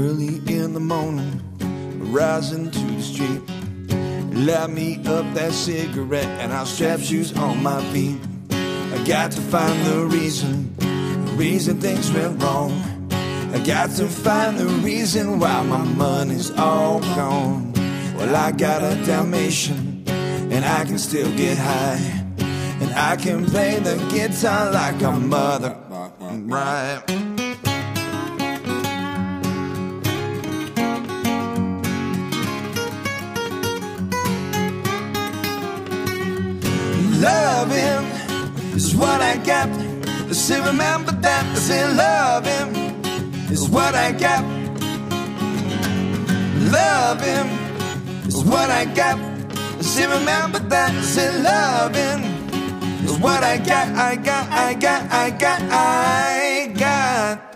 Early in the morning, rising to the street. Light me up that cigarette and I'll strap shoes on my feet. I got to find the reason things went wrong. I got to find the reason why my money's all gone. Well, I got a Dalmatian and I can still get high, and I can play the guitar like a mother. Right. Loving is what I got. I still remember that. I said loving is what I got. Loving is what I got. I still remember that. I said loving is what I got. I got.